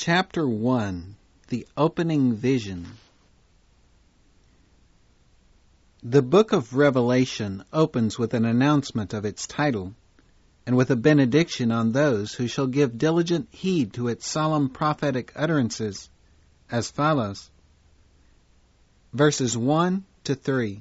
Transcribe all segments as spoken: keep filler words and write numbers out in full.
Chapter one. The Opening Vision. The book of Revelation opens with an announcement of its title, and with a benediction on those who shall give diligent heed to its solemn prophetic utterances, as follows. Verses one to three.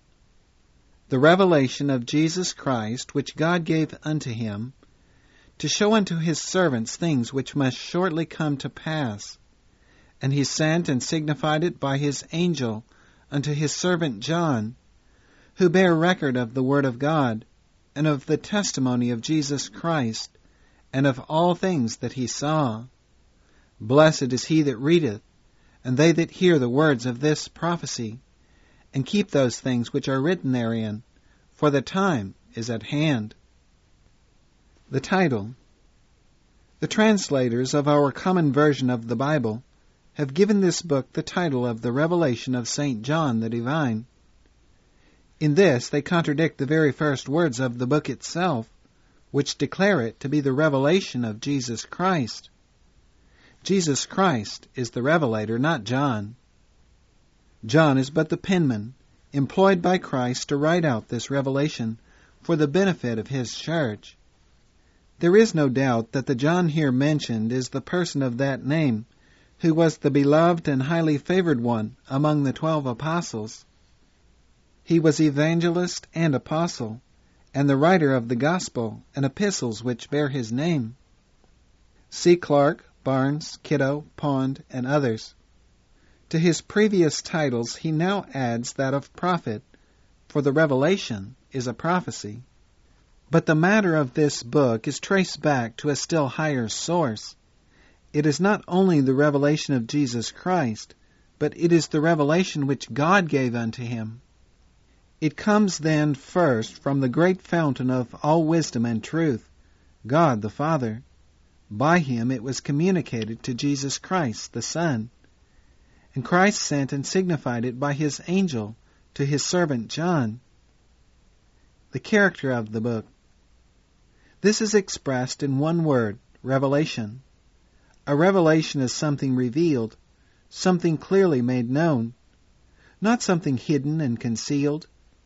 The revelation of Jesus Christ, which God gave unto him, to show unto his servants things which must shortly come to pass. And he sent and signified it by his angel unto his servant John, who bare record of the word of God, and of the testimony of Jesus Christ, and of all things that he saw. Blessed is he that readeth, and they that hear the words of this prophecy, and keep those things which are written therein, for the time is at hand. The title. The translators of our common version of the Bible have given this book the title of the Revelation of Saint John the Divine. In this they contradict the very first words of the book itself, which declare it to be the revelation of Jesus Christ. Jesus Christ is the revelator, not John. John is but the penman, employed by Christ to write out this revelation for the benefit of his church. There is no doubt that the John here mentioned is the person of that name, who was the beloved and highly favored one among the twelve apostles. He was evangelist and apostle, and the writer of the gospel and epistles which bear his name. See Clark, Barnes, Kiddo, Pond, and others. To his previous titles he now adds that of prophet, for the revelation is a prophecy. But the matter of this book is traced back to a still higher source. It is not only the revelation of Jesus Christ, but it is the revelation which God gave unto him. It comes then first from the great fountain of all wisdom and truth, God the Father. By him it was communicated to Jesus Christ the Son. And Christ sent and signified it by his angel to his servant John. The character of the book. This is expressed in one word, revelation. A revelation is something revealed, something clearly made known, not something hidden and concealed.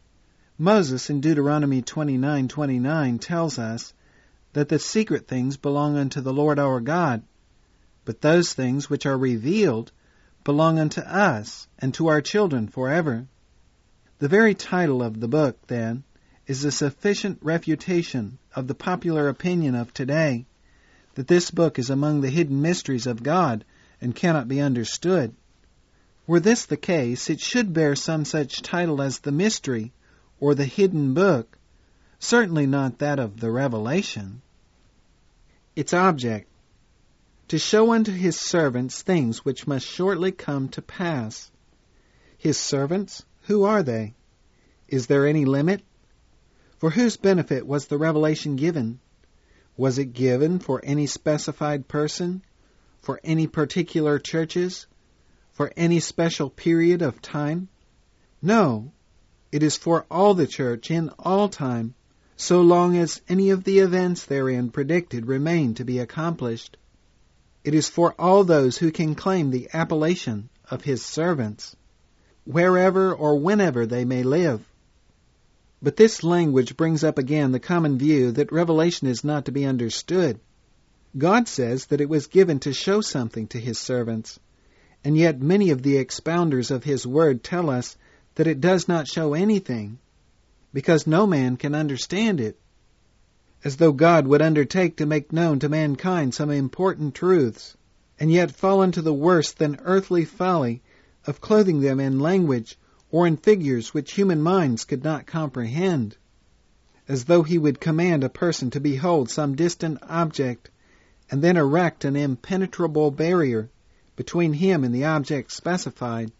Moses in Deuteronomy twenty-nine twenty-nine tells us that the secret things belong unto the Lord our God, but those things which are revealed belong unto us and to our children forever. The very title of the book, then, is a sufficient refutation of the popular opinion of today, that this book is among the hidden mysteries of God and cannot be understood. Were this the case, it should bear some such title as the mystery or the hidden book, certainly not that of the revelation. Its object, to show unto his servants things which must shortly come to pass. His servants, who are they? Is there any limit? For whose benefit was the revelation given? Was it given for any specified person? For any particular churches? For any special period of time? No, it is for all the church in all time, so long as any of the events therein predicted remain to be accomplished. It is for all those who can claim the appellation of his servants, wherever or whenever they may live. But this language brings up again the common view that revelation is not to be understood. God says that it was given to show something to his servants, and yet many of the expounders of his word tell us that it does not show anything, because no man can understand it, as though God would undertake to make known to mankind some important truths, and yet fall into the worse than earthly folly of clothing them in language or in figures which human minds could not comprehend, as though he would command a person to behold some distant object, and then erect an impenetrable barrier between him and the object specified,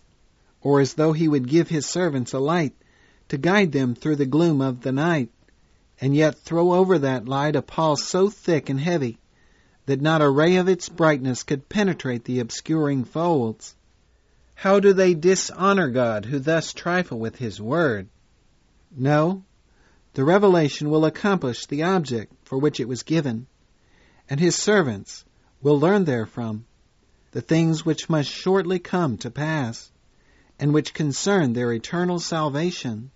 or as though he would give his servants a light to guide them through the gloom of the night, and yet throw over that light a pall so thick and heavy that not a ray of its brightness could penetrate the obscuring folds. How do they dishonor God who thus trifle with his word? No, the revelation will accomplish the object for which it was given, and his servants will learn therefrom the things which must shortly come to pass, and which concern their eternal salvation.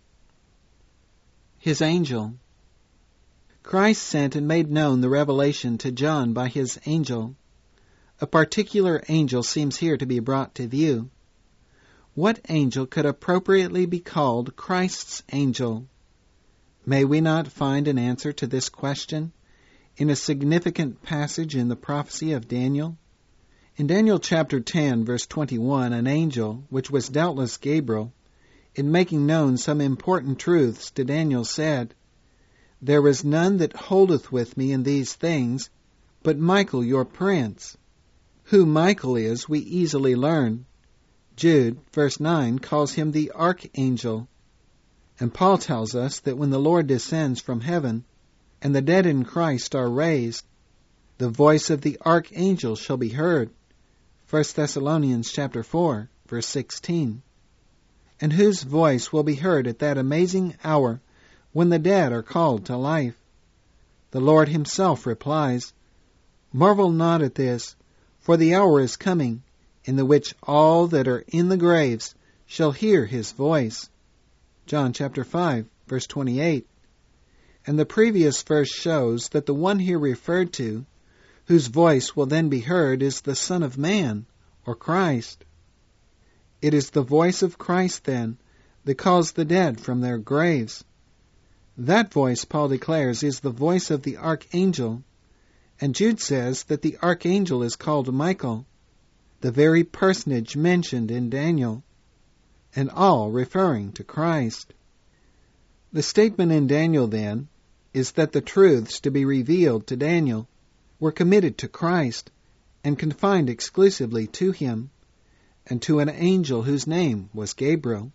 His angel. Christ sent and made known the revelation to John by his angel. A particular angel seems here to be brought to view. What angel could appropriately be called Christ's angel? May we not find an answer to this question in a significant passage in the prophecy of Daniel? In Daniel chapter ten, verse twenty-one, an angel, which was doubtless Gabriel, in making known some important truths to Daniel, said, "There is none that holdeth with me in these things, but Michael your prince." Who Michael is, we easily learn. Jude, verse nine, calls him the archangel. And Paul tells us that when the Lord descends from heaven, and the dead in Christ are raised, the voice of the archangel shall be heard. First Thessalonians chapter four, verse sixteen. And whose voice will be heard at that amazing hour when the dead are called to life? The Lord himself replies, "Marvel not at this, for the hour is coming, in the which all that are in the graves shall hear his voice." John chapter five, verse twenty-eight. And the previous verse shows that the one here referred to, whose voice will then be heard, is the Son of Man, or Christ. It is the voice of Christ, then, that calls the dead from their graves. That voice, Paul declares, is the voice of the archangel, and Jude says that the archangel is called Michael, the very personage mentioned in Daniel, and all referring to Christ. The statement in Daniel, then, is that the truths to be revealed to Daniel were committed to Christ and confined exclusively to him, and to an angel whose name was Gabriel.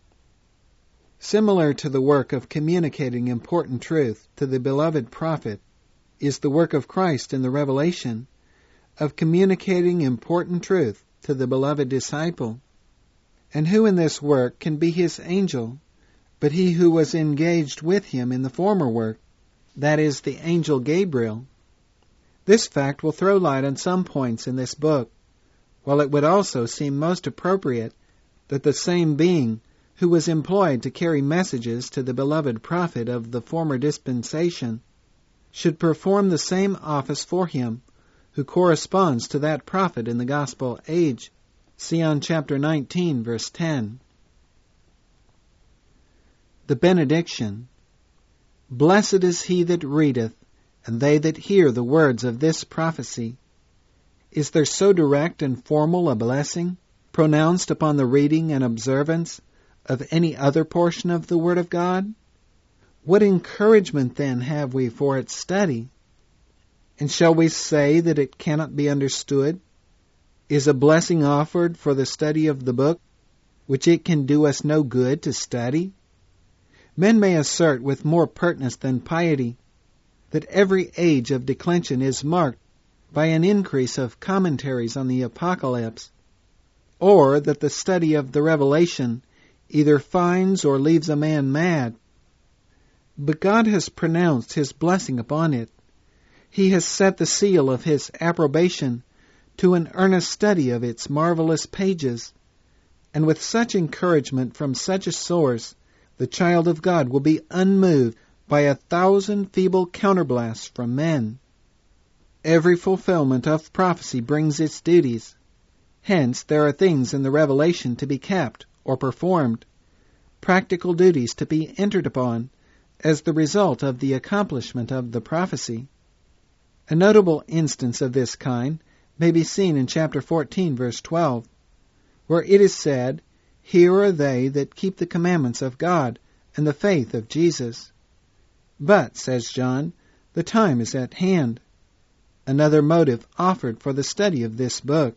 Similar to the work of communicating important truth to the beloved prophet is the work of Christ in the revelation of communicating important truth to the beloved disciple. And who in this work can be his angel but he who was engaged with him in the former work, that is, the angel Gabriel? This fact will throw light on some points in this book, while it would also seem most appropriate that the same being who was employed to carry messages to the beloved prophet of the former dispensation should perform the same office for him who corresponds to that prophet in the gospel age. See on chapter nineteen, verse ten. The benediction. Blessed is he that readeth, and they that hear the words of this prophecy. Is there so direct and formal a blessing pronounced upon the reading and observance of any other portion of the Word of God? What encouragement then have we for its study? And shall we say that it cannot be understood? Is a blessing offered for the study of the book, which it can do us no good to study? Men may assert with more pertness than piety that every age of declension is marked by an increase of commentaries on the Apocalypse, or that the study of the Revelation either finds or leaves a man mad. But God has pronounced his blessing upon it. He has set the seal of his approbation to an earnest study of its marvelous pages, and with such encouragement from such a source, the child of God will be unmoved by a thousand feeble counterblasts from men. Every fulfillment of prophecy brings its duties. Hence, there are things in the revelation to be kept or performed, practical duties to be entered upon as the result of the accomplishment of the prophecy. A notable instance of this kind may be seen in chapter fourteen, verse twelve, where it is said, "Here are they that keep the commandments of God and the faith of Jesus." But, says John, the time is at hand. Another motive offered for the study of this book.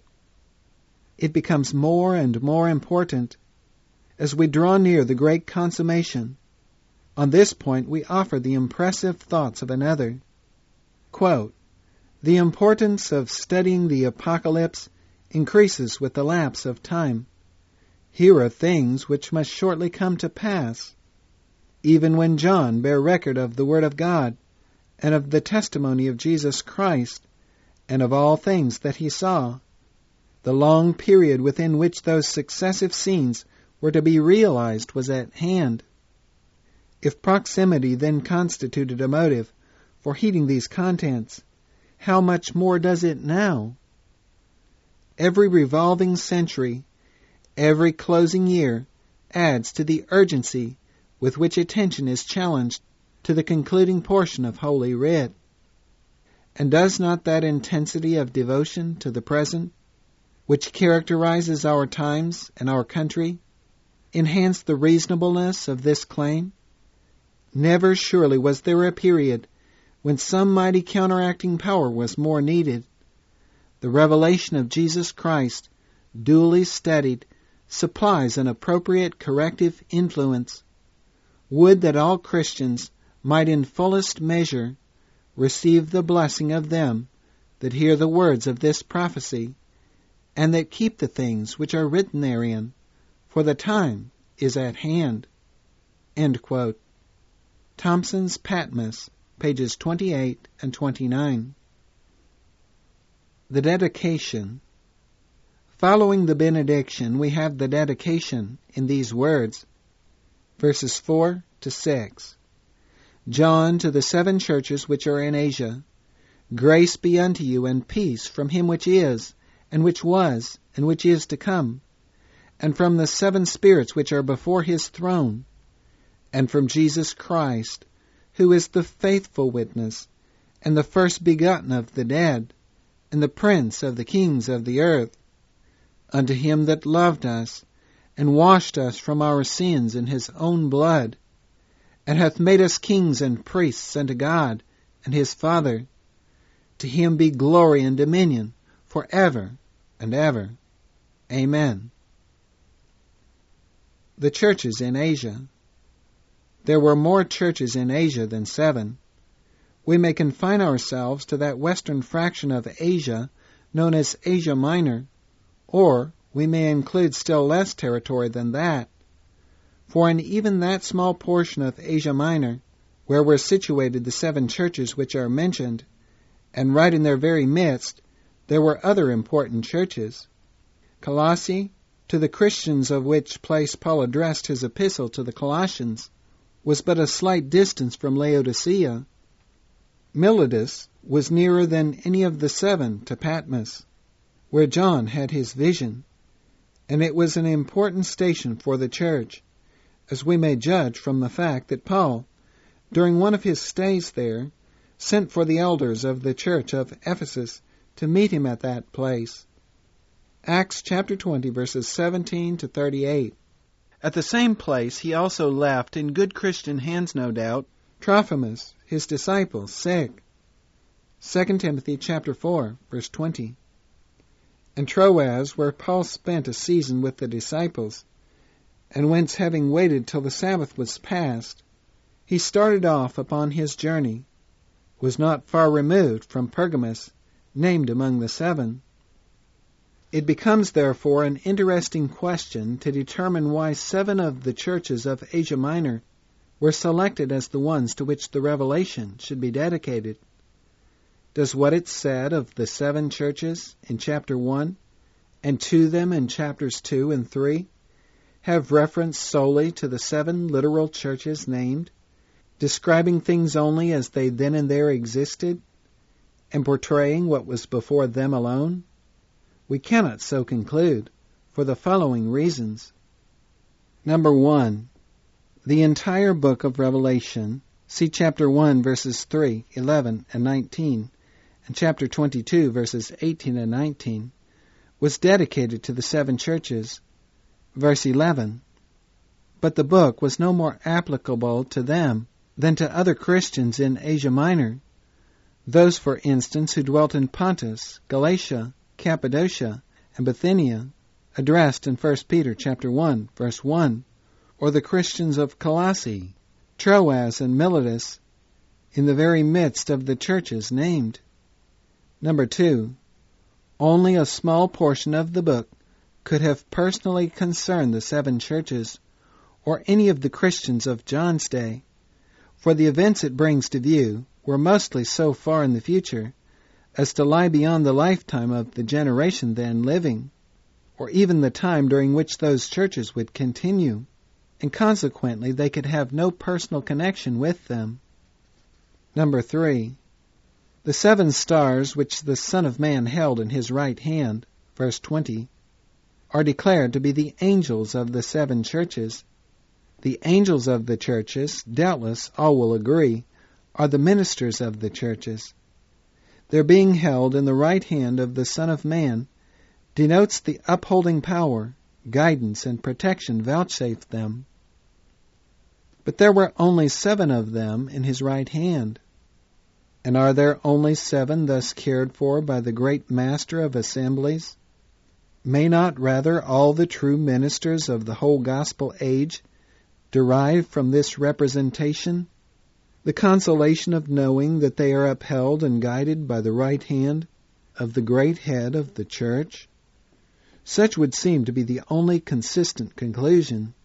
It becomes more and more important as we draw near the great consummation. On this point we offer the impressive thoughts of another. Quote, "The importance of studying the Apocalypse increases with the lapse of time. Here are things which must shortly come to pass. Even when John bare record of the Word of God and of the testimony of Jesus Christ, and of all things that he saw. The long period within which those successive scenes were to be realized was at hand. If proximity then constituted a motive for heeding these contents, how much more does it now? Every revolving century, every closing year, adds to the urgency with which attention is challenged to the concluding portion of Holy Writ. And does not that intensity of devotion to the present, which characterizes our times and our country, enhance the reasonableness of this claim? Never surely was there a period when some mighty counteracting power was more needed. The revelation of Jesus Christ, duly studied, supplies an appropriate corrective influence. Would that all Christians might in fullest measure receive the blessing of them that hear the words of this prophecy, and that keep the things which are written therein, for the time is at hand. End quote. Thompson's Patmos, pages twenty-eight and twenty-nine. The dedication. Following the benediction, we have the dedication in these words, verses four to six. John, to the seven churches which are in Asia, grace be unto you and peace from him which is, and which was, and which is to come, and from the seven spirits which are before his throne, and from Jesus Christ, who is the faithful witness, and the first begotten of the dead, and the prince of the kings of the earth, unto him that loved us, and washed us from our sins in his own blood, and hath made us kings and priests unto God and his Father. To him be glory and dominion for ever and ever. Amen. The churches in Asia. There were more churches in Asia than seven. We may confine ourselves to that western fraction of Asia known as Asia Minor, or we may include still less territory than that. For in even that small portion of Asia Minor, where were situated the seven churches which are mentioned, and right in their very midst, there were other important churches. Colossae, to the Christians of which place Paul addressed his epistle to the Colossians, was but a slight distance from Laodicea. Miletus was nearer than any of the seven to Patmos, where John had his vision, and it was an important station for the church, as we may judge from the fact that Paul, during one of his stays there, sent for the elders of the church of Ephesus to meet him at that place. Acts chapter twenty, verses seventeen to thirty-eight. At the same place he also left, in good Christian hands no doubt, Trophimus, his disciple, sick. Second Timothy chapter four, verse twenty. And Troas, where Paul spent a season with the disciples, and whence having waited till the Sabbath was past, he started off upon his journey, was not far removed from Pergamus, named among the seven. It becomes, therefore, an interesting question to determine why seven of the churches of Asia Minor were selected as the ones to which the revelation should be dedicated. Does what it said of the seven churches in chapter one, and to them in chapters two and three, have reference solely to the seven literal churches named, describing things only as they then and there existed, and portraying what was before them alone? We cannot so conclude, for the following reasons. Number one, the entire book of Revelation, see chapter one, verses three, eleven, and nineteen, and chapter twenty-two, verses eighteen and nineteen, was dedicated to the seven churches. Verse eleven, but the book was no more applicable to them than to other Christians in Asia Minor, those, for instance, who dwelt in Pontus, Galatia, Cappadocia, and Bithynia, addressed in First Peter chapter one, verse one, or the Christians of Colossae, Troas, and Miletus, in the very midst of the churches named. Number two, only a small portion of the book could have personally concerned the seven churches, or any of the Christians of John's day, for the events it brings to view were mostly so far in the future as to lie beyond the lifetime of the generation then living, or even the time during which those churches would continue, and consequently they could have no personal connection with them. Number three, the seven stars which the Son of Man held in his right hand, verse twenty, are declared to be the angels of the seven churches. The angels of the churches, doubtless all will agree, are the ministers of the churches. Their being held in the right hand of the Son of Man denotes the upholding power, guidance, and protection vouchsafed them. But there were only seven of them in his right hand. And are there only seven thus cared for by the great Master of assemblies? May not rather all the true ministers of the whole gospel age derive from this representation the consolation of knowing that they are upheld and guided by the right hand of the great head of the church? Such would seem to be the only consistent conclusion.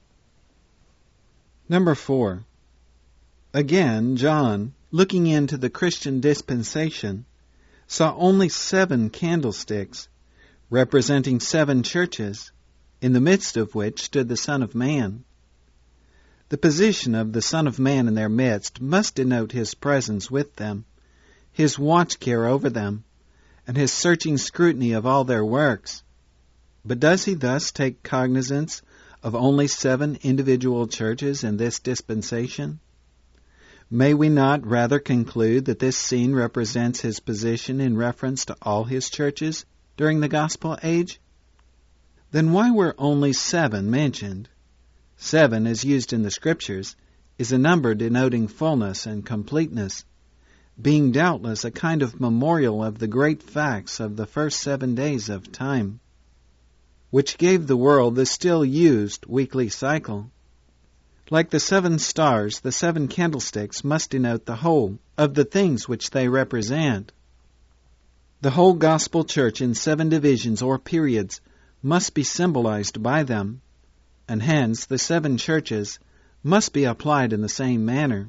Number four. Again, John, looking into the Christian dispensation, saw only seven candlesticks, representing seven churches, in the midst of which stood the Son of Man. The position of the Son of Man in their midst must denote his presence with them, his watch care over them, and his searching scrutiny of all their works. But does he thus take cognizance of only seven individual churches in this dispensation? May we not rather conclude that this scene represents his position in reference to all his churches during the gospel age? Then why were only seven mentioned? Seven, as used in the Scriptures, is a number denoting fullness and completeness, being doubtless a kind of memorial of the great facts of the first seven days of time, which gave the world the still used weekly cycle. Like the seven stars, the seven candlesticks must denote the whole of the things which they represent. The whole gospel church in seven divisions or periods must be symbolized by them, and hence the seven churches must be applied in the same manner.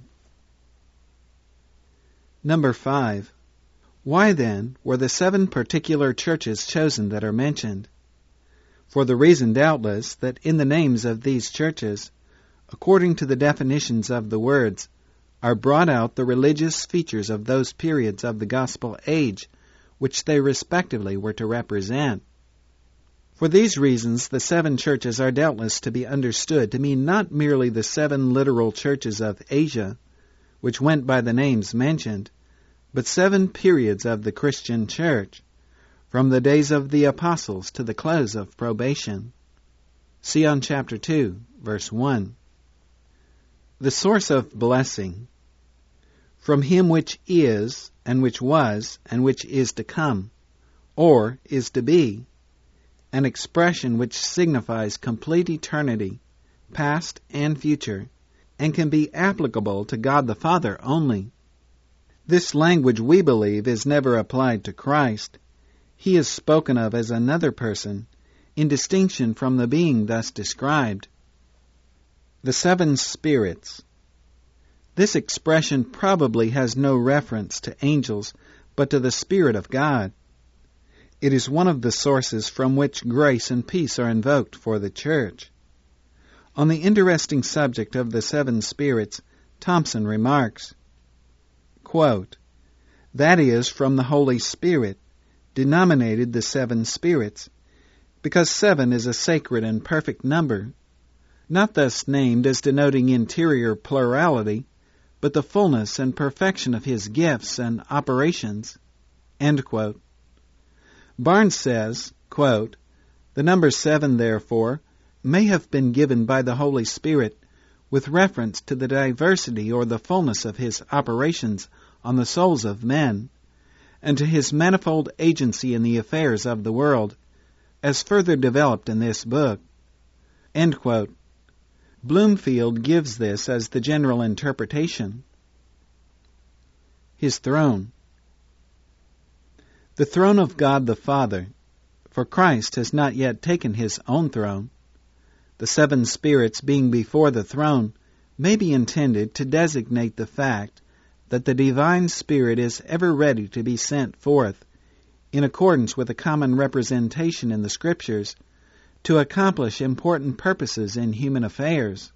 Number five. Why then were the seven particular churches chosen that are mentioned? For the reason, doubtless, that in the names of these churches, according to the definitions of the words, are brought out the religious features of those periods of the gospel age which they respectively were to represent. For these reasons, the seven churches are doubtless to be understood to mean not merely the seven literal churches of Asia, which went by the names mentioned, but seven periods of the Christian church, from the days of the apostles to the close of probation. See on chapter two, verse one. The source of blessing. From him which is, and which was, and which is to come, or is to be, an expression which signifies complete eternity, past and future, and can be applicable to God the Father only. This language, we believe, is never applied to Christ. He is spoken of as another person, in distinction from the being thus described. The seven spirits. This expression probably has no reference to angels, but to the Spirit of God. It is one of the sources from which grace and peace are invoked for the church. On the interesting subject of the seven spirits, Thompson remarks, quote, "That is from the Holy Spirit, denominated the seven spirits, because seven is a sacred and perfect number, not thus named as denoting interior plurality, but the fullness and perfection of his gifts and operations." End quote. Barnes says, quote, "The number seven, therefore, may have been given by the Holy Spirit with reference to the diversity or the fullness of his operations on the souls of men, and to his manifold agency in the affairs of the world, as further developed in this book." End quote. Bloomfield gives this as the general interpretation. His throne. The throne of God the Father, for Christ has not yet taken his own throne. The seven spirits being before the throne may be intended to designate the fact that the divine Spirit is ever ready to be sent forth in accordance with a common representation in the Scriptures, to accomplish important purposes in human affairs.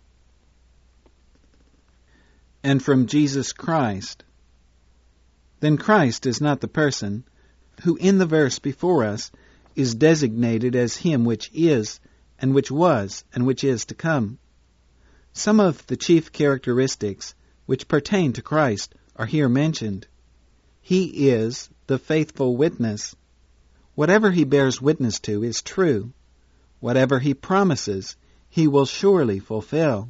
And from Jesus Christ. Then Christ is not the person who in the verse before us is designated as him which is, and which was, and which is to come. Some of the chief characteristics which pertain to Christ are here mentioned. He is the faithful witness. Whatever he bears witness to is true. Whatever he promises, he will surely fulfill.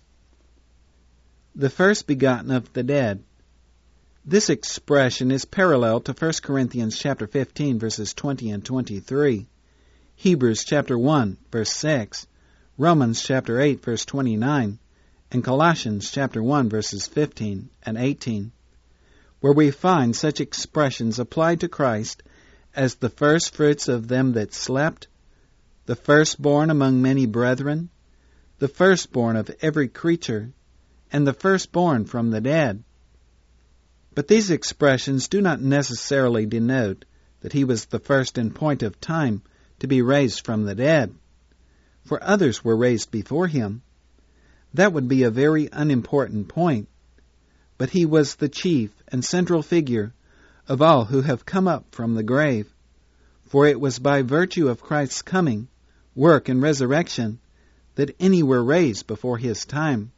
The first begotten of the dead. This expression is parallel to First Corinthians chapter fifteen, verses twenty and twenty-three, Hebrews chapter one, verse six, Romans chapter eight, verse twenty-nine, and Colossians chapter one, verses fifteen and eighteen, where we find such expressions applied to Christ as the first fruits of them that slept, the firstborn among many brethren, the firstborn of every creature, and the firstborn from the dead. But these expressions do not necessarily denote that he was the first in point of time to be raised from the dead, for others were raised before him. That would be a very unimportant point, but he was the chief and central figure of all who have come up from the grave, for it was by virtue of Christ's coming, work, and resurrection that any were raised before his time.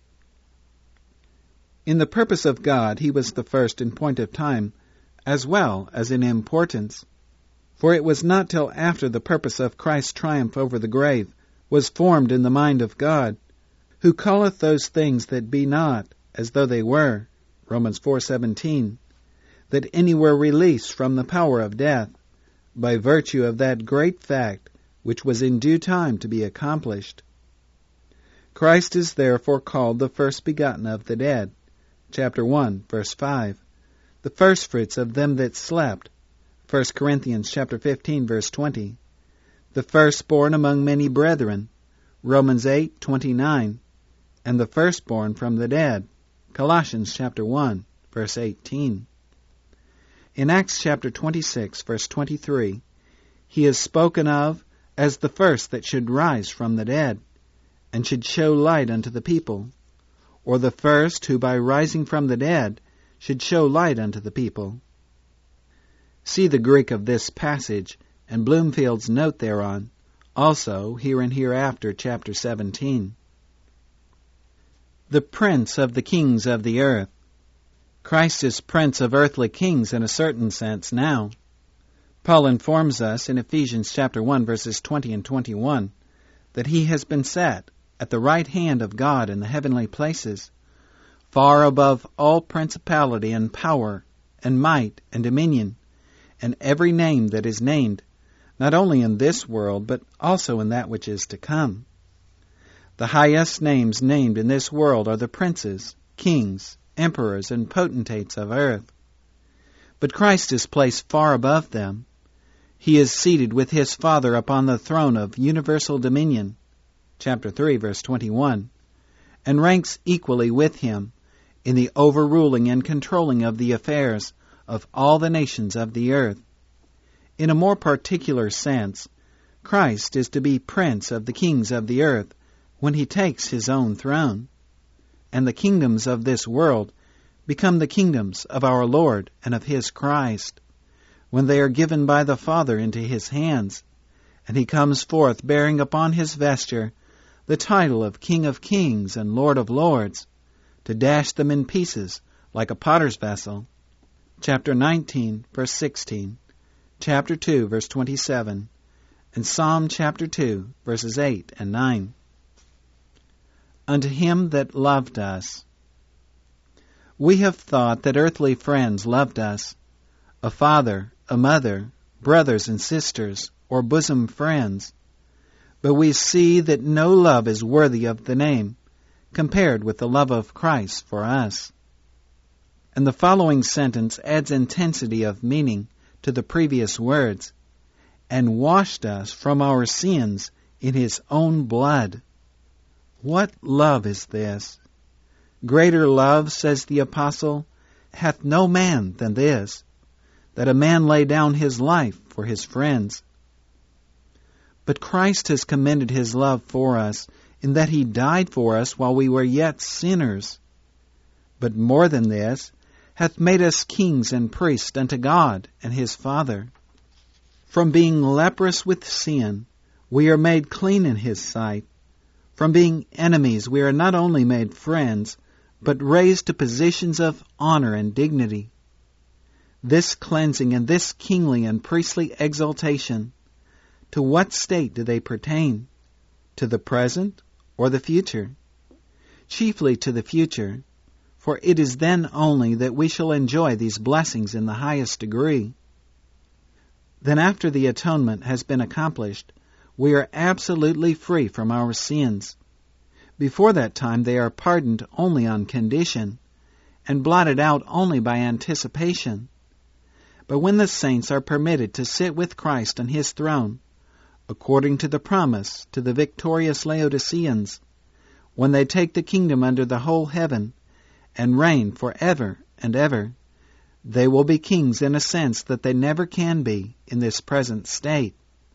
In the purpose of God, he was the first in point of time, as well as in importance. For it was not till after the purpose of Christ's triumph over the grave was formed in the mind of God, who calleth those things that be not as though they were, Romans four seventeen, that any were released from the power of death, by virtue of that great fact which was in due time to be accomplished. Christ is therefore called the first begotten of the dead, chapter one, verse five, the firstfruits of them that slept, First Corinthians chapter fifteen, verse twenty, the firstborn among many brethren, Romans eight, twenty-nine, and the firstborn from the dead, Colossians chapter one, verse eighteen. In Acts chapter twenty-six, verse twenty-three, he is spoken of as the first that should rise from the dead, and should show light unto the people, or the first who by rising from the dead should show light unto the people. See the Greek of this passage and Bloomfield's note thereon, also here and hereafter, chapter seventeen. The Prince of the Kings of the Earth. Christ is Prince of earthly kings in a certain sense now. Paul informs us in Ephesians chapter one, verses twenty and twenty-one, that he has been set at the right hand of God in the heavenly places, far above all principality and power and might and dominion, and every name that is named, not only in this world, but also in that which is to come. The highest names named in this world are the princes, kings, emperors, and potentates of earth. But Christ is placed far above them. He is seated with his Father upon the throne of universal dominion, chapter three, verse twenty-one, and ranks equally with him in the overruling and controlling of the affairs of all the nations of the earth. In a more particular sense, Christ is to be Prince of the kings of the earth when he takes his own throne, and the kingdoms of this world become the kingdoms of our Lord and of his Christ, when they are given by the Father into his hands, and he comes forth bearing upon his vesture the title of King of Kings and Lord of Lords, to dash them in pieces like a potter's vessel. Chapter nineteen, verse sixteen, chapter two, verse twenty-seven, and Psalm chapter two, verses eight and nine. Unto him that loved us. We have thought that earthly friends loved us, a father, a mother, brothers and sisters, or bosom friends. But we see that no love is worthy of the name, compared with the love of Christ for us. And the following sentence adds intensity of meaning to the previous words, and washed us from our sins in his own blood. What love is this? Greater love, says the apostle, hath no man than this, that a man lay down his life for his friends. But Christ has commended his love for us in that he died for us while we were yet sinners. But more than this, hath made us kings and priests unto God and his Father. From being leprous with sin, we are made clean in his sight. From being enemies, we are not only made friends, but raised to positions of honor and dignity. This cleansing and this kingly and priestly exaltation, to what state do they pertain? To the present or the future? Chiefly to the future, for it is then only that we shall enjoy these blessings in the highest degree. Then after the atonement has been accomplished, we are absolutely free from our sins. Before that time they are pardoned only on condition, and blotted out only by anticipation. But when the saints are permitted to sit with Christ on his throne, according to the promise to the victorious Laodiceans, when they take the kingdom under the whole heaven, and reign for ever and ever, they will be kings in a sense that they never can be in this present state.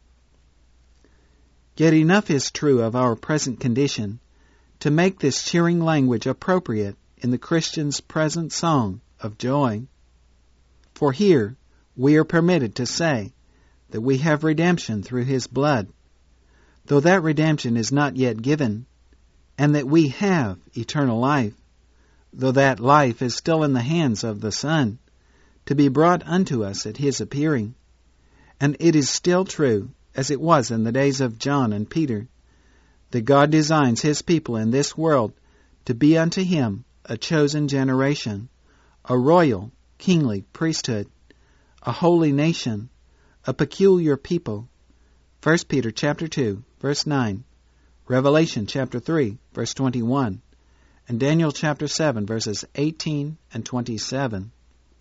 Yet enough is true of our present condition to make this cheering language appropriate in the Christian's present song of joy. For here we are permitted to say that we have redemption through his blood, though that redemption is not yet given, and that we have eternal life, though that life is still in the hands of the Son, to be brought unto us at his appearing. And it is still true, as it was in the days of John and Peter, that God designs his people in this world to be unto him a chosen generation, a royal, kingly priesthood, a holy nation, a peculiar people. First Peter chapter two, verse nine, Revelation chapter three, verse twenty-one, and Daniel chapter seven, verses eighteen and twenty-seven.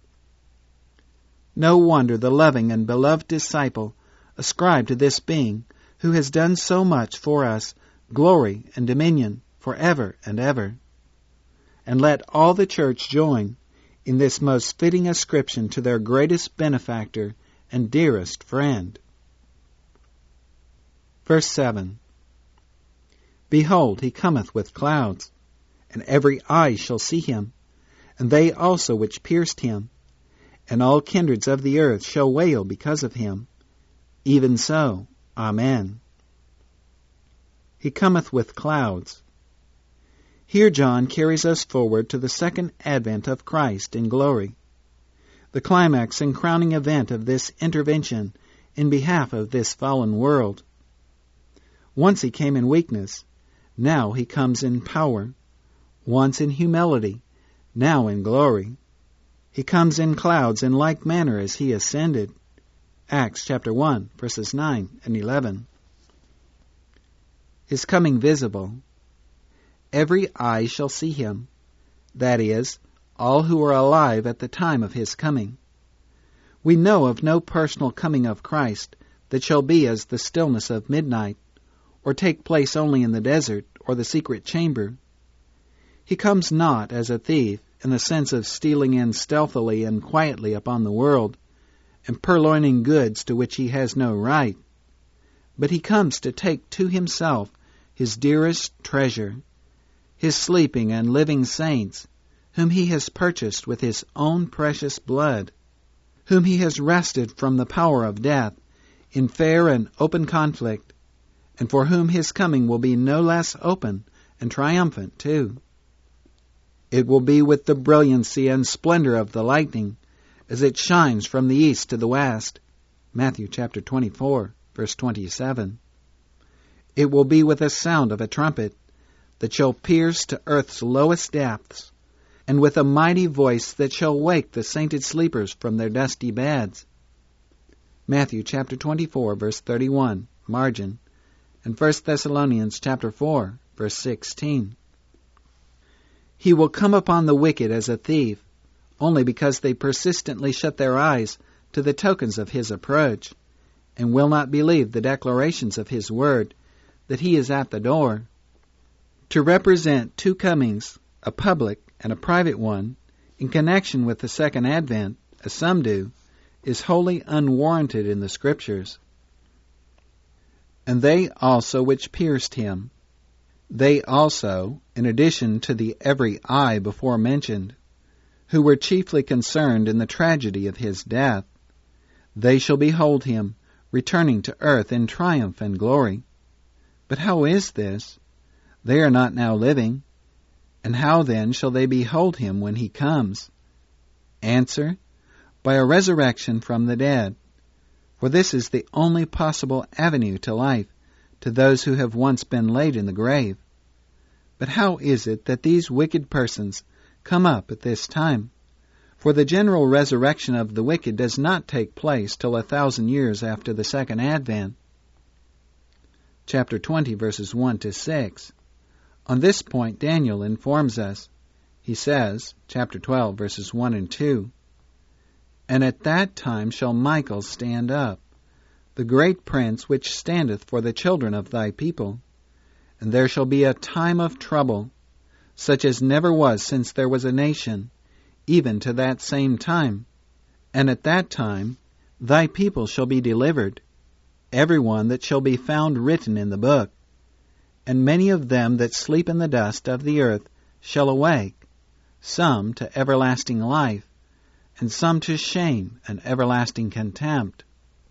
No wonder the loving and beloved disciple ascribed to this being, who has done so much for us, glory and dominion forever and ever. And let all the church join in this most fitting ascription to their greatest benefactor and dearest friend. Verse seven. Behold, he cometh with clouds, and every eye shall see him, and they also which pierced him, and all kindreds of the earth shall wail because of him. Even so, Amen. He cometh with clouds. Here John carries us forward to the second advent of Christ in glory, the climax and crowning event of this intervention in behalf of this fallen world. Once he came in weakness, now he comes in power. Once in humility, now in glory. He comes in clouds in like manner as he ascended. Acts chapter one, verses nine and eleven. His coming visible. Every eye shall see him, that is, all who are alive at the time of his coming. We know of no personal coming of Christ that shall be as the stillness of midnight, or take place only in the desert or the secret chamber. He comes not as a thief in the sense of stealing in stealthily and quietly upon the world, and purloining goods to which he has no right, but he comes to take to himself his dearest treasure, his sleeping and living saints, whom he has purchased with his own precious blood, whom he has wrested from the power of death in fair and open conflict, and for whom his coming will be no less open and triumphant too. It will be with the brilliancy and splendor of the lightning, as it shines from the east to the west. Matthew chapter twenty-four, verse twenty-seven. It will be with the sound of a trumpet that shall pierce to earth's lowest depths, and with a mighty voice that shall wake the sainted sleepers from their dusty beds. Matthew chapter twenty-four, verse thirty-one, margin, and First Thessalonians chapter four, verse sixteen. He will come upon the wicked as a thief, only because they persistently shut their eyes to the tokens of his approach, and will not believe the declarations of his word, that he is at the door. To represent two comings, a public and a private one, in connection with the second advent, as some do, is wholly unwarranted in the Scriptures. And they also which pierced him, they also, in addition to the every eye before mentioned, who were chiefly concerned in the tragedy of his death, they shall behold him returning to earth in triumph and glory. But how is this? They are not now living, and how then shall they behold him when he comes? Answer, by a resurrection from the dead. For this is the only possible avenue to life to those who have once been laid in the grave. But how is it that these wicked persons come up at this time? For the general resurrection of the wicked does not take place till a thousand years after the second advent. Chapter twenty, verses one to six. On this point Daniel informs us. He says, chapter twelve, verses one and two, And at that time shall Michael stand up, the great prince which standeth for the children of thy people. And there shall be a time of trouble, such as never was since there was a nation, even to that same time. And at that time thy people shall be delivered, every one that shall be found written in the book. And many of them that sleep in the dust of the earth shall awake, some to everlasting life, and some to shame and everlasting contempt.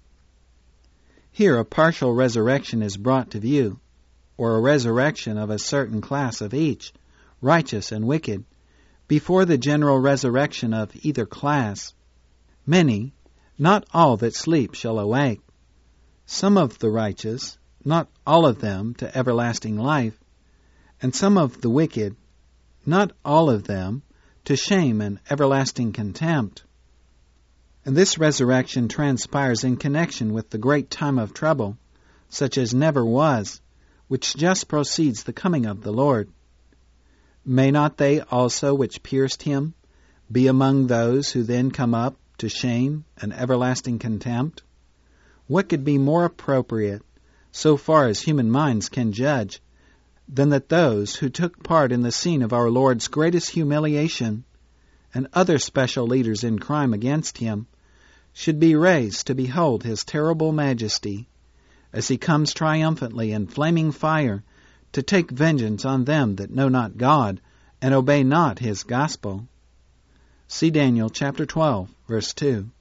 Here a partial resurrection is brought to view, or a resurrection of a certain class of each, righteous and wicked, before the general resurrection of either class. Many, not all that sleep shall awake. Some of the righteous, not all of them to everlasting life, and some of the wicked, not all of them to shame and everlasting contempt. And this resurrection transpires in connection with the great time of trouble, such as never was, which just precedes the coming of the Lord. May not they also which pierced him be among those who then come up to shame and everlasting contempt? What could be more appropriate, so far as human minds can judge, than that those who took part in the scene of our Lord's greatest humiliation and other special leaders in crime against him should be raised to behold his terrible majesty as he comes triumphantly in flaming fire to take vengeance on them that know not God and obey not his gospel. See Daniel chapter twelve, verse two.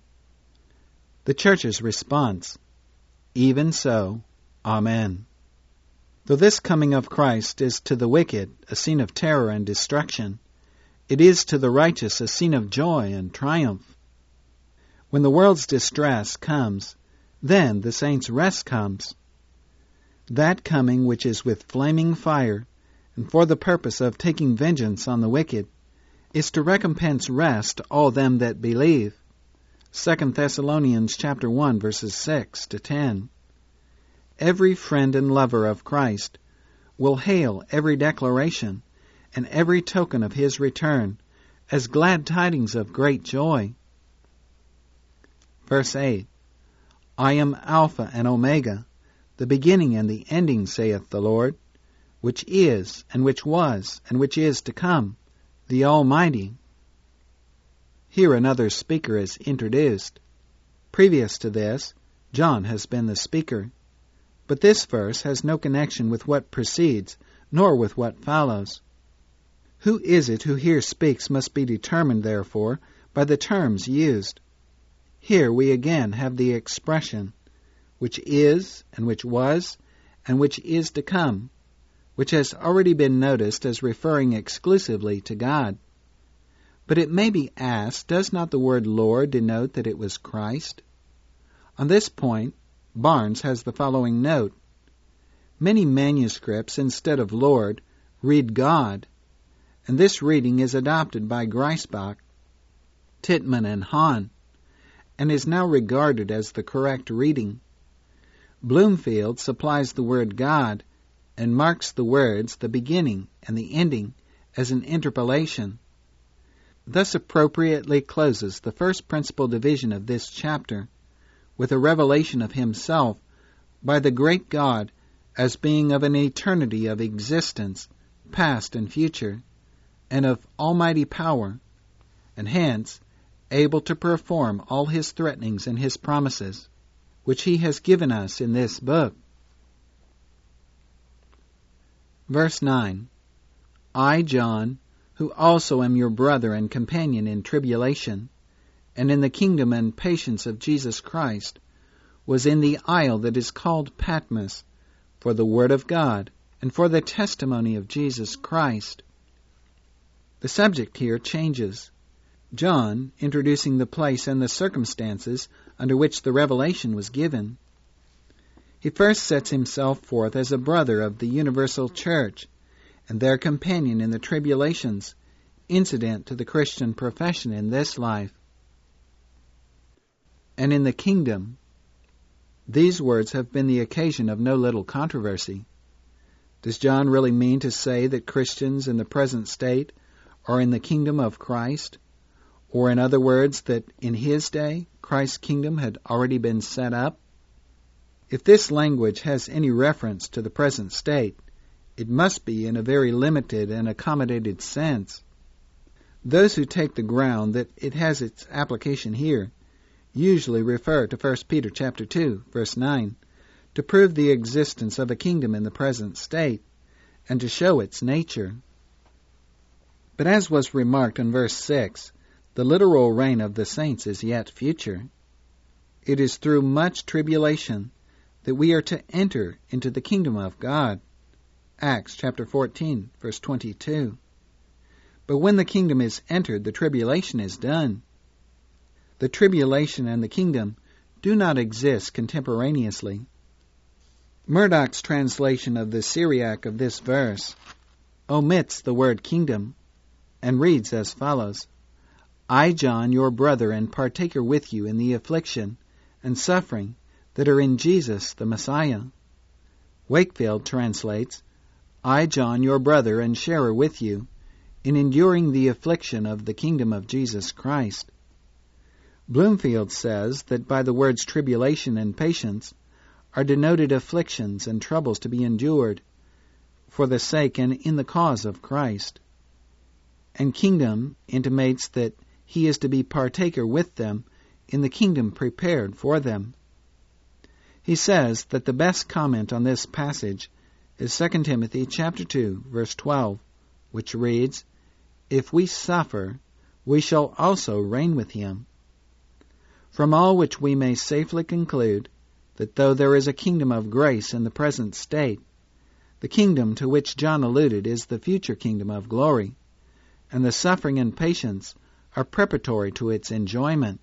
The church's response, Even so, Amen. Though this coming of Christ is to the wicked a scene of terror and destruction, it is to the righteous a scene of joy and triumph. When the world's distress comes, then the saints' rest comes. That coming which is with flaming fire, and for the purpose of taking vengeance on the wicked, is to recompense rest to all them that believe. Second Thessalonians chapter one, verses six to ten. Every friend and lover of Christ will hail every declaration and every token of his return as glad tidings of great joy. Verse eight. I am Alpha and Omega, the beginning and the ending, saith the Lord, which is, and which was, and which is to come, the Almighty. Here another speaker is introduced. Previous to this, John has been the speaker. But this verse has no connection with what precedes, nor with what follows. Who is it who here speaks must be determined, therefore, by the terms used. Here we again have the expression, which is, and which was, and which is to come, which has already been noticed as referring exclusively to God. But it may be asked, does not the word Lord denote that it was Christ? On this point, Barnes has the following note. Many manuscripts, instead of Lord, read God, and this reading is adopted by Griesbach, Tittman, and Hahn, and is now regarded as the correct reading. Bloomfield supplies the word God and marks the words the beginning and the ending as an interpolation. Thus appropriately closes the first principal division of this chapter with a revelation of himself by the great God as being of an eternity of existence, past and future, and of almighty power, and hence able to perform all his threatenings and his promises, which he has given us in this book. Verse nine. I, John, who also am your brother and companion in tribulation, and in the kingdom and patience of Jesus Christ, was in the isle that is called Patmos, for the word of God, and for the testimony of Jesus Christ. The subject here changes. John, introducing the place and the circumstances under which the revelation was given. He first sets himself forth as a brother of the universal church, and their companion in the tribulations incident to the Christian profession in this life. And in the kingdom. These words have been the occasion of no little controversy. Does John really mean to say that Christians in the present state are in the kingdom of Christ? Or in other words, that in his day, Christ's kingdom had already been set up? If this language has any reference to the present state, it must be in a very limited and accommodated sense. Those who take the ground that it has its application here usually refer to First Peter chapter two, verse nine, to prove the existence of a kingdom in the present state, and to show its nature. But as was remarked in verse six, the literal reign of the saints is yet future. It is through much tribulation that we are to enter into the kingdom of God. Acts chapter fourteen, verse twenty-two. But when the kingdom is entered, the tribulation is done. The tribulation and the kingdom do not exist contemporaneously. Murdoch's translation of the Syriac of this verse omits the word kingdom and reads as follows: I, John, your brother and partaker with you in the affliction and suffering that are in Jesus the Messiah. Wakefield translates, I, John, your brother and sharer with you in enduring the affliction of the kingdom of Jesus Christ. Bloomfield says that by the words tribulation and patience are denoted afflictions and troubles to be endured for the sake and in the cause of Christ. And kingdom intimates that he is to be partaker with them in the kingdom prepared for them. He says that the best comment on this passage is Second Timothy chapter two, verse twelve, which reads, If we suffer, we shall also reign with him. From all which we may safely conclude that though there is a kingdom of grace in the present state, the kingdom to which John alluded is the future kingdom of glory, and the suffering and patience are preparatory to its enjoyment.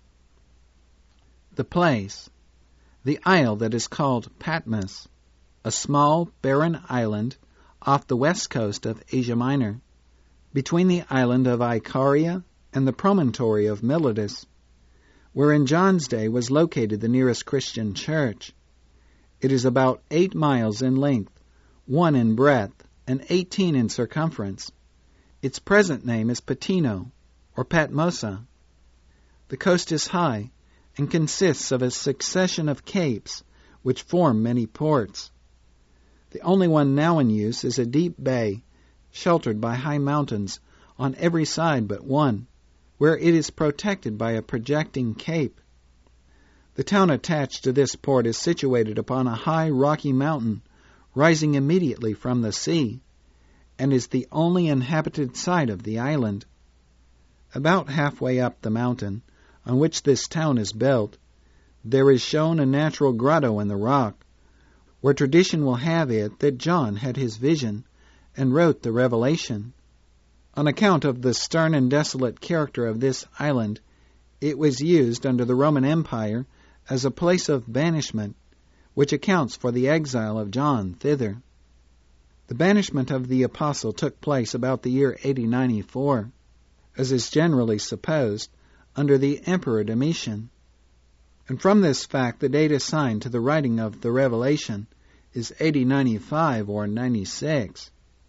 The place, the isle that is called Patmos, a small, barren island off the west coast of Asia Minor, between the island of Icaria and the promontory of Miletus, where in John's day was located the nearest Christian church. It is about eight miles in length, one in breadth, and eighteen in circumference. Its present name is Patino, or Patmosa. The coast is high, and consists of a succession of capes, which form many ports. The only one now in use is a deep bay, sheltered by high mountains on every side but one, where it is protected by a projecting cape. The town attached to this port is situated upon a high rocky mountain rising immediately from the sea, and is the only inhabited site of the island. About halfway up the mountain, on which this town is built, there is shown a natural grotto in the rock, where tradition will have it that John had his vision and wrote the Revelation. On account of the stern and desolate character of this island, it was used under the Roman Empire as a place of banishment, which accounts for the exile of John thither. The banishment of the apostle took place about the year A D ninety-four, as is generally supposed, under the Emperor Domitian. And from this fact the date assigned to the writing of the Revelation is A D ninety-five or ninety-six.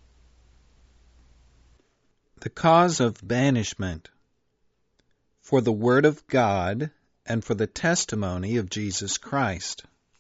The cause of banishment: for the word of God and for the testimony of Jesus Christ.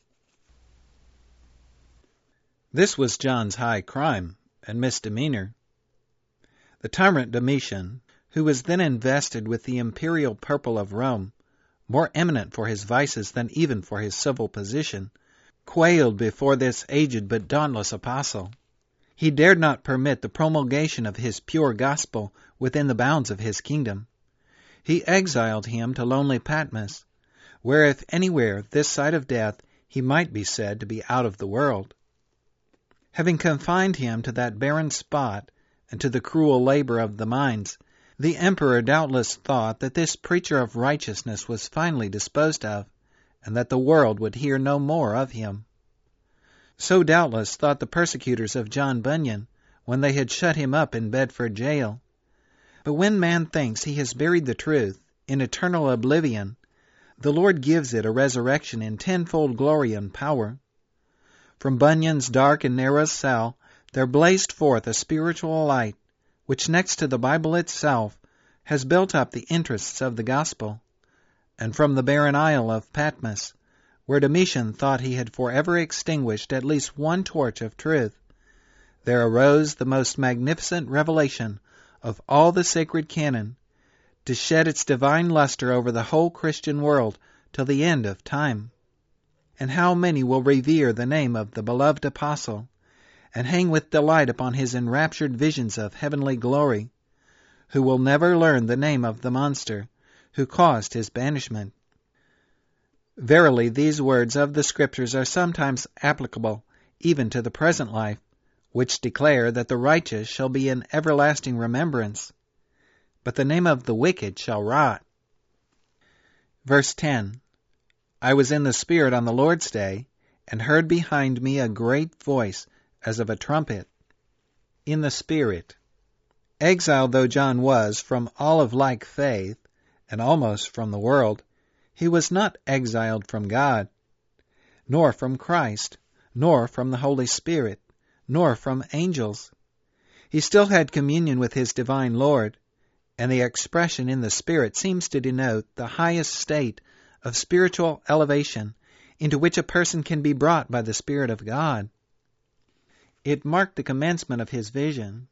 This was John's high crime and misdemeanor. The tyrant Domitian, who was then invested with the imperial purple of Rome, more eminent for his vices than even for his civil position, quailed before this aged but dauntless apostle. He dared not permit the promulgation of his pure gospel within the bounds of his kingdom. He exiled him to lonely Patmos, where if anywhere this side of death he might be said to be out of the world. Having confined him to that barren spot and to the cruel labor of the mines, the emperor doubtless thought that this preacher of righteousness was finally disposed of, and that the world would hear no more of him. So doubtless thought the persecutors of John Bunyan when they had shut him up in Bedford jail. But when man thinks he has buried the truth in eternal oblivion, the Lord gives it a resurrection in tenfold glory and power. From Bunyan's dark and narrow cell there blazed forth a spiritual light, which next to the Bible itself has built up the interests of the gospel. And from the barren isle of Patmos, where Domitian thought he had forever extinguished at least one torch of truth, there arose the most magnificent revelation of all the sacred canon, to shed its divine luster over the whole Christian world till the end of time. And how many will revere the name of the beloved apostle, and hang with delight upon his enraptured visions of heavenly glory, who will never learn the name of the monster who caused his banishment. Verily, these words of the Scriptures are sometimes applicable even to the present life, which declare that the righteous shall be in everlasting remembrance, but the name of the wicked shall rot. Verse ten. I was in the Spirit on the Lord's day, and heard behind me a great voice as of a trumpet. In the Spirit. Exiled though John was from all of like faith, and almost from the world, he was not exiled from God, nor from Christ, nor from the Holy Spirit, nor from angels. He still had communion with his divine Lord, and the expression in the Spirit seems to denote the highest state of spiritual elevation into which a person can be brought by the Spirit of God. It marked the commencement of his vision.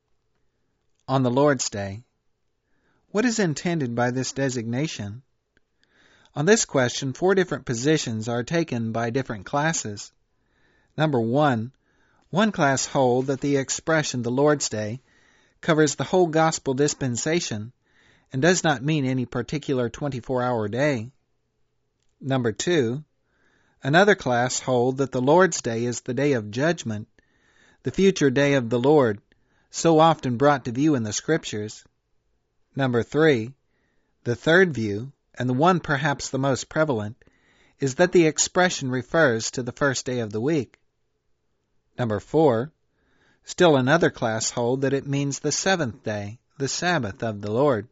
On the Lord's Day. What is intended by this designation? On this question, four different positions are taken by different classes. Number one, one class hold that the expression the Lord's Day covers the whole gospel dispensation and does not mean any particular twenty-four hour day. Number two, another class hold that the Lord's Day is the day of judgment, the future day of the Lord, so often brought to view in the Scriptures. Number three, the third view, and the one perhaps the most prevalent, is that the expression refers to the first day of the week. Number four, still another class hold that it means the seventh day, the Sabbath of the Lord.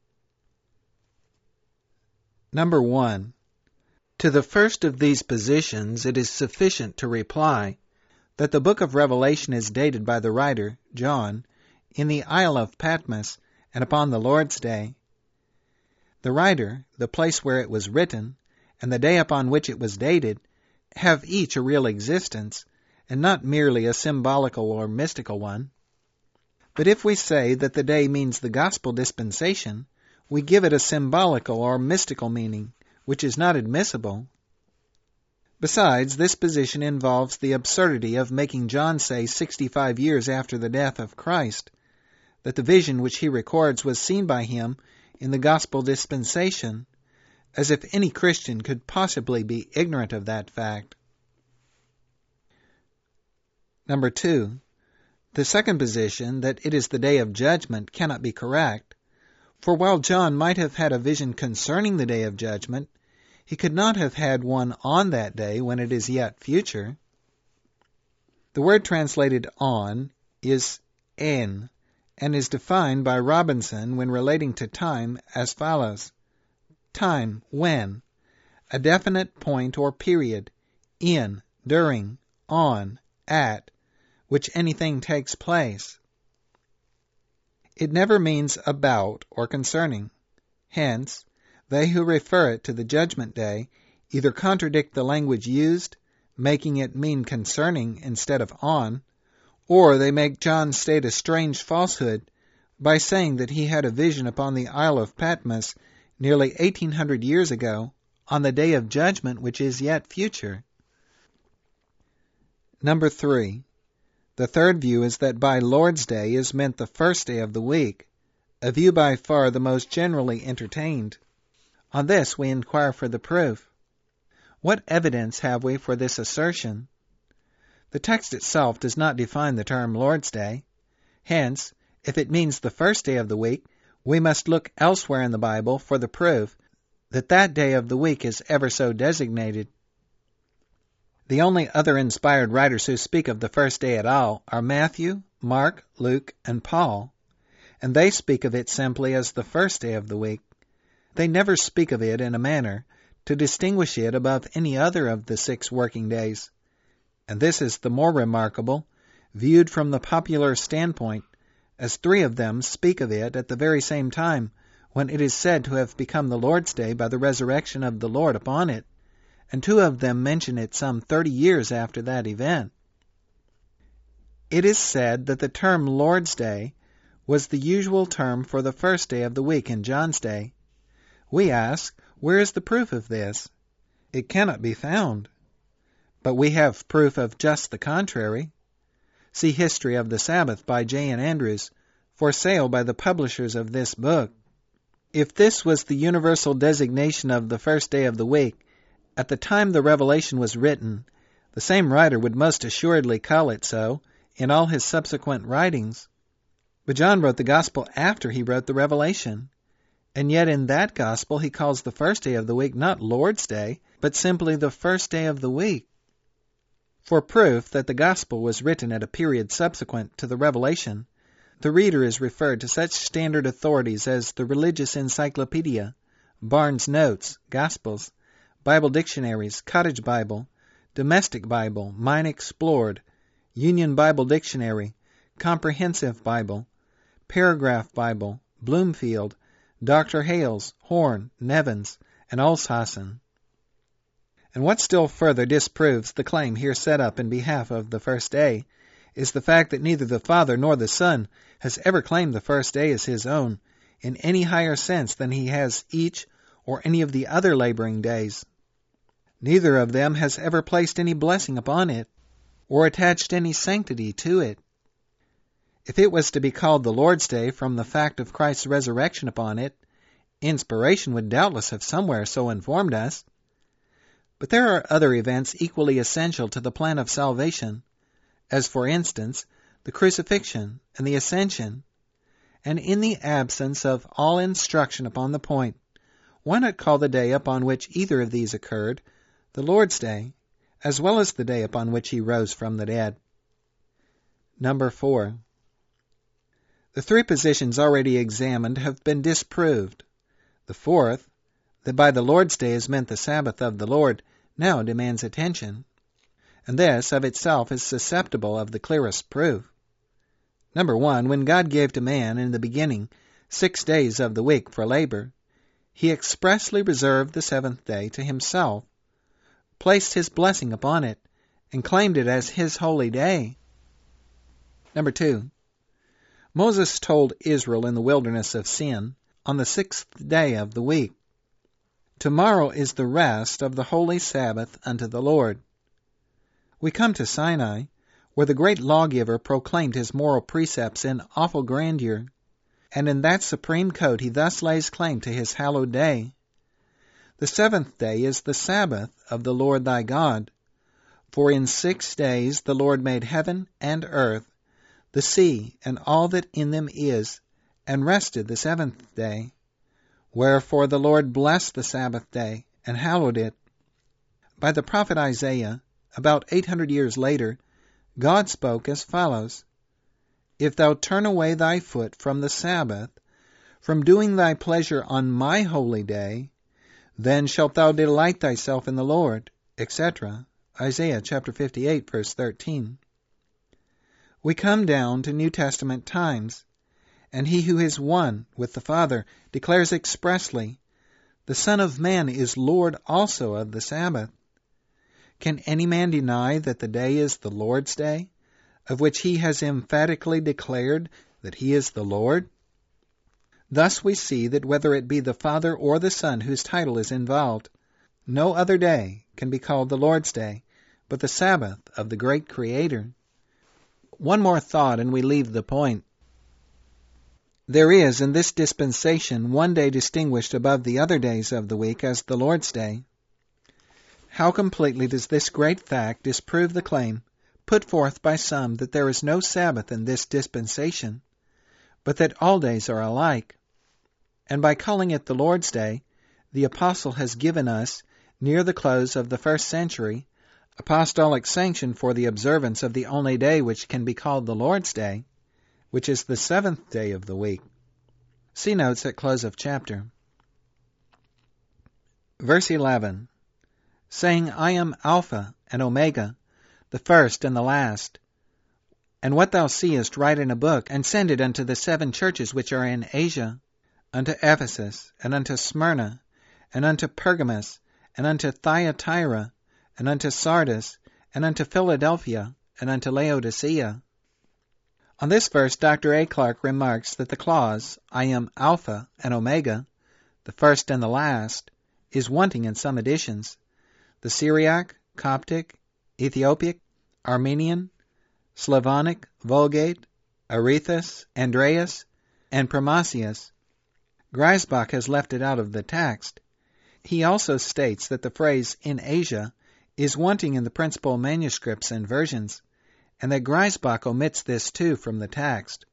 Number one, to the first of these positions it is sufficient to reply that the book of Revelation is dated by the writer, John, in the Isle of Patmos and upon the Lord's Day. The writer, the place where it was written, and the day upon which it was dated have each a real existence, and not merely a symbolical or mystical one. But if we say that the day means the gospel dispensation, we give it a symbolical or mystical meaning, which is not admissible. Besides, this position involves the absurdity of making John say sixty-five years after the death of Christ, that the vision which he records was seen by him in the gospel dispensation, as if any Christian could possibly be ignorant of that fact. Number two, the second position, that it is the day of judgment, cannot be correct, for while John might have had a vision concerning the day of judgment, he could not have had one on that day when it is yet future. The word translated on is en, and is defined by Robinson when relating to time as follows. Time, when, a definite point or period, in, during, on, at, which anything takes place. It never means about or concerning. Hence, they who refer it to the judgment day either contradict the language used, making it mean concerning instead of on, or they make John state a strange falsehood by saying that he had a vision upon the Isle of Patmos nearly eighteen hundred years ago, on the day of judgment which is yet future. Number three. The third view is that by Lord's Day is meant the first day of the week, a view by far the most generally entertained. On this we inquire for the proof. What evidence have we for this assertion? The text itself does not define the term Lord's Day. Hence, if it means the first day of the week, we must look elsewhere in the Bible for the proof that that day of the week is ever so designated. The only other inspired writers who speak of the first day at all are Matthew, Mark, Luke, and Paul, and they speak of it simply as the first day of the week. They never speak of it in a manner to distinguish it above any other of the six working days, and this is the more remarkable, viewed from the popular standpoint, as three of them speak of it at the very same time when it is said to have become the Lord's Day by the resurrection of the Lord upon it, and two of them mention it some thirty years after that event. It is said that the term Lord's Day was the usual term for the first day of the week in John's day. We ask, where is the proof of this? It cannot be found. But we have proof of just the contrary. See History of the Sabbath by J N Andrews, for sale by the publishers of this book. If this was the universal designation of the first day of the week, at the time the Revelation was written, the same writer would most assuredly call it so in all his subsequent writings. But John wrote the Gospel after he wrote the Revelation, and yet in that Gospel he calls the first day of the week not Lord's Day, but simply the first day of the week. For proof that the Gospel was written at a period subsequent to the Revelation, the reader is referred to such standard authorities as the Religious Encyclopedia, Barnes' Notes, Gospels, Bible Dictionaries, Cottage Bible, Domestic Bible, Mine Explored, Union Bible Dictionary, Comprehensive Bible, Paragraph Bible, Bloomfield, Doctor Hales, Horn, Nevins, and Olshausen. And what still further disproves the claim here set up in behalf of the first day is the fact that neither the Father nor the Son has ever claimed the first day as his own in any higher sense than he has each or any of the other laboring days. Neither of them has ever placed any blessing upon it or attached any sanctity to it. If it was to be called the Lord's Day from the fact of Christ's resurrection upon it, inspiration would doubtless have somewhere so informed us. But there are other events equally essential to the plan of salvation, as for instance, the crucifixion and the ascension, and in the absence of all instruction upon the point, why not call the day upon which either of these occurred the Lord's Day, as well as the day upon which he rose from the dead? Number four. The three positions already examined have been disproved. The fourth, that by the Lord's Day is meant the Sabbath of the Lord, now demands attention, and this of itself is susceptible of the clearest proof. Number one, when God gave to man in the beginning six days of the week for labor, he expressly reserved the seventh day to himself, placed his blessing upon it, and claimed it as his holy day. Number two, Moses told Israel in the wilderness of Sin on the sixth day of the week, "Tomorrow is the rest of the holy Sabbath unto the Lord." We come to Sinai, where the great lawgiver proclaimed his moral precepts in awful grandeur, and in that supreme code he thus lays claim to his hallowed day. The seventh day is the Sabbath of the Lord thy God. For in six days the Lord made heaven and earth, the sea, and all that in them is, and rested the seventh day. Wherefore the Lord blessed the Sabbath day, and hallowed it. By the prophet Isaiah, about eight hundred years later, God spoke as follows, "If thou turn away thy foot from the Sabbath, from doing thy pleasure on my holy day, then shalt thou delight thyself in the Lord," et cetera. Isaiah chapter fifty-eight, verse thirteen. We come down to New Testament times, and he who is one with the Father declares expressly, "The Son of Man is Lord also of the Sabbath." Can any man deny that the day is the Lord's day, of which he has emphatically declared that he is the Lord? Thus we see that whether it be the Father or the Son whose title is involved, no other day can be called the Lord's Day, but the Sabbath of the great Creator. One more thought and we leave the point. There is in this dispensation one day distinguished above the other days of the week as the Lord's Day. How completely does this great fact disprove the claim put forth by some that there is no Sabbath in this dispensation, but that all days are alike. And by calling it the Lord's Day, the Apostle has given us, near the close of the first century, apostolic sanction for the observance of the only day which can be called the Lord's Day, which is the seventh day of the week. See notes at close of chapter. Verse eleven, saying, I am Alpha and Omega, the first and the last. And what thou seest write in a book, and send it unto the seven churches which are in Asia, unto Ephesus, and unto Smyrna, and unto Pergamos, and unto Thyatira, and unto Sardis, and unto Philadelphia, and unto Laodicea. On this verse, Doctor A. Clark remarks that the clause, I am Alpha and Omega, the first and the last, is wanting in some editions. The Syriac, Coptic, Ethiopic, Armenian, Slavonic, Vulgate, Arethes, Andreas, and Promasius. Griesbach has left it out of the text. He also states that the phrase in Asia is wanting in the principal manuscripts and versions, and that Griesbach omits this too from the text.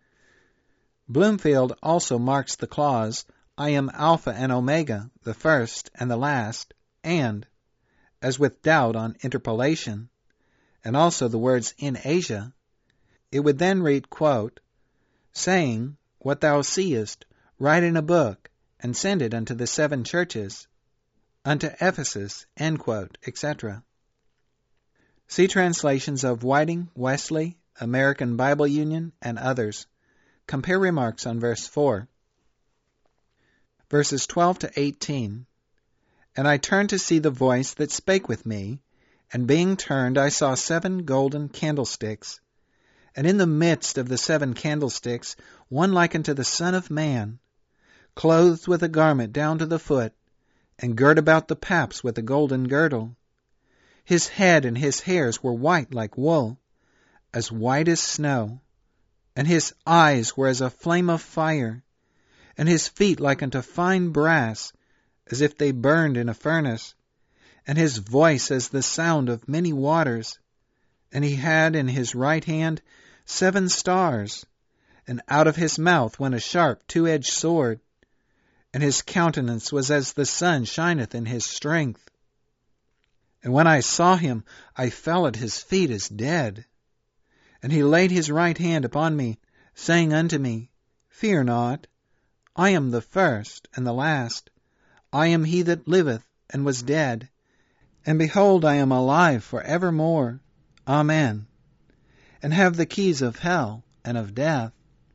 Bloomfield also marks the clause, I am Alpha and Omega, the first and the last, and, as with doubt on interpolation, and also the words in Asia, it would then read, quote, saying, what thou seest, write in a book, and send it unto the seven churches, unto Ephesus, end quote, et cetera. See translations of Whiting, Wesley, American Bible Union, and others. Compare remarks on verse four. Verses twelve to eighteen. And I turned to see the voice that spake with me, and being turned I saw seven golden candlesticks, and in the midst of the seven candlesticks one like unto the Son of Man, clothed with a garment down to the foot, and girt about the paps with a golden girdle. His head and his hairs were white like wool, as white as snow, and his eyes were as a flame of fire, and his feet like unto fine brass, as if they burned in a furnace, and his voice as the sound of many waters. And he had in his right hand seven stars, and out of his mouth went a sharp two-edged sword, and his countenance was as the sun shineth in his strength. And when I saw him, I fell at his feet as dead. And he laid his right hand upon me, saying unto me, Fear not, I am the first and the last. I am he that liveth and was dead, and behold, I am alive for evermore. Amen. And have the keys of hell and of death.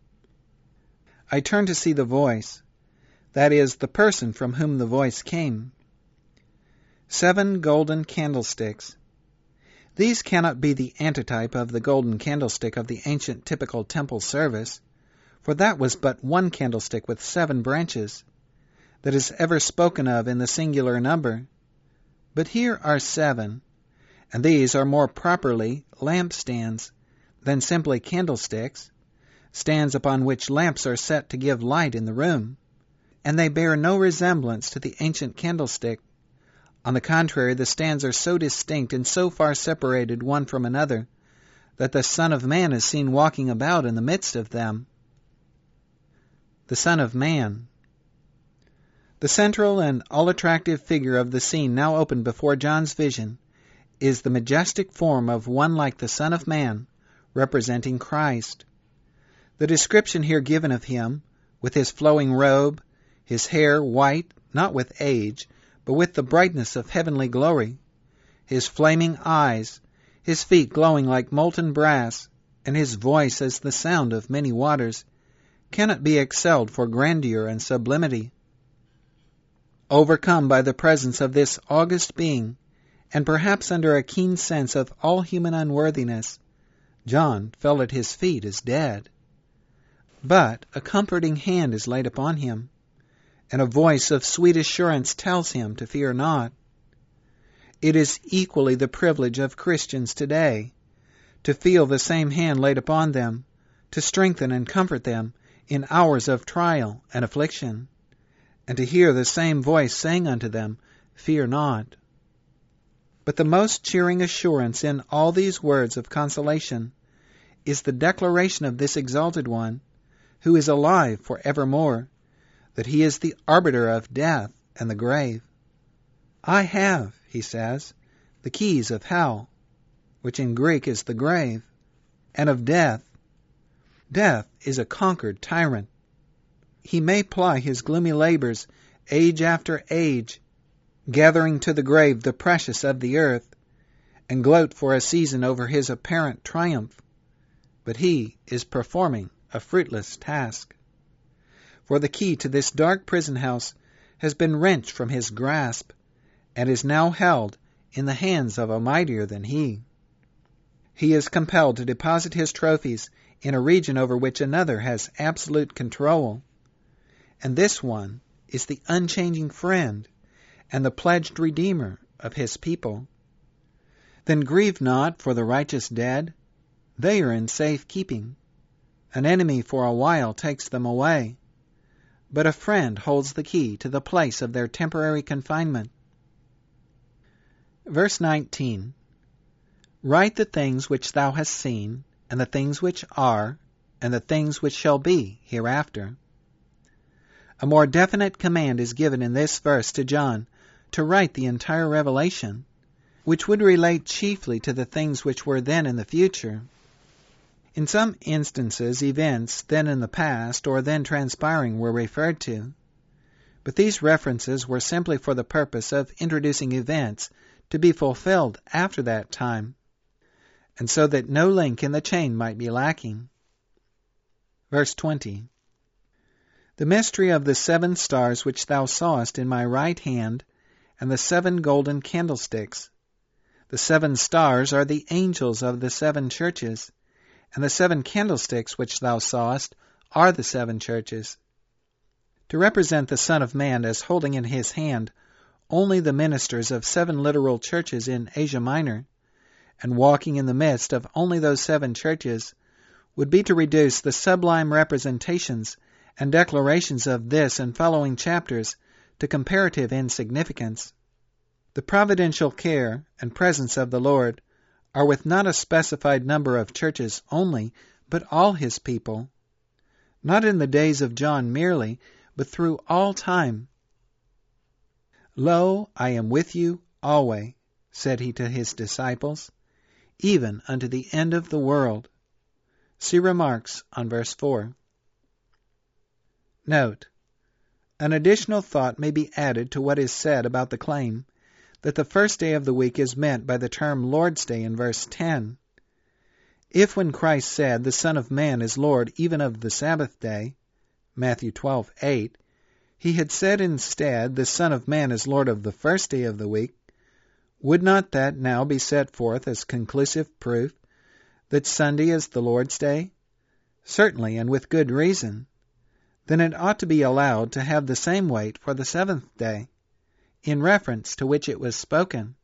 I turned to see the voice, that is, the person from whom the voice came. Seven golden candlesticks. These cannot be the antitype of the golden candlestick of the ancient typical temple service, for that was but one candlestick with seven branches, that is ever spoken of in the singular number. But here are seven, and these are more properly lampstands than simply candlesticks, stands upon which lamps are set to give light in the room, and they bear no resemblance to the ancient candlestick. On the contrary, the stands are so distinct and so far separated one from another that the Son of Man is seen walking about in the midst of them. The Son of Man. The central and all-attractive figure of the scene now opened before John's vision is the majestic form of one like the Son of Man, representing Christ. The description here given of him, with his flowing robe, his hair white, not with age, but with the brightness of heavenly glory, his flaming eyes, his feet glowing like molten brass, and his voice as the sound of many waters, cannot be excelled for grandeur and sublimity. Overcome by the presence of this august being, and perhaps under a keen sense of all human unworthiness, John fell at his feet as dead. But a comforting hand is laid upon him, and a voice of sweet assurance tells him to fear not. It is equally the privilege of Christians today to feel the same hand laid upon them, to strengthen and comfort them in hours of trial and affliction, and to hear the same voice saying unto them, "Fear not." But the most cheering assurance in all these words of consolation is the declaration of this exalted one, who is alive for evermore, that he is the arbiter of death and the grave. "I have," he says, "the keys of hell," which in Greek is the grave, and of death. Death is a conquered tyrant. He may ply his gloomy labors age after age, gathering to the grave the precious of the earth, and gloat for a season over his apparent triumph, but he is performing a fruitless task. For the key to this dark prison house has been wrenched from his grasp, and is now held in the hands of a mightier than he. He is compelled to deposit his trophies in a region over which another has absolute control, and this one is the unchanging friend and the pledged Redeemer of his people. Then grieve not for the righteous dead. They are in safe keeping. An enemy for a while takes them away, but a friend holds the key to the place of their temporary confinement. Verse nineteen. Write the things which thou hast seen, and the things which are, and the things which shall be hereafter. A more definite command is given in this verse to John to write the entire revelation, which would relate chiefly to the things which were then in the future. In some instances, events then in the past or then transpiring were referred to, but these references were simply for the purpose of introducing events to be fulfilled after that time, and so that no link in the chain might be lacking. Verse twenty. The mystery of the seven stars which thou sawest in my right hand, and the seven golden candlesticks. The seven stars are the angels of the seven churches, and the seven candlesticks which thou sawest are the seven churches. To represent the Son of Man as holding in his hand only the ministers of seven literal churches in Asia Minor, and walking in the midst of only those seven churches, would be to reduce the sublime representations and declarations of this and following chapters to comparative insignificance. The providential care and presence of the Lord are with not a specified number of churches only, but all his people, not in the days of John merely, but through all time. Lo, I am with you always, said he to his disciples, even unto the end of the world. See remarks on verse four. Note: an additional thought may be added to what is said about the claim that the first day of the week is meant by the term Lord's Day in verse ten. If when Christ said, the Son of Man is Lord even of the Sabbath day, Matthew twelve eight, he had said instead, the Son of Man is Lord of the first day of the week, would not that now be set forth as conclusive proof that Sunday is the Lord's Day? Certainly, and with good reason. Then it ought to be allowed to have the same weight for the seventh day, in reference to which it was spoken.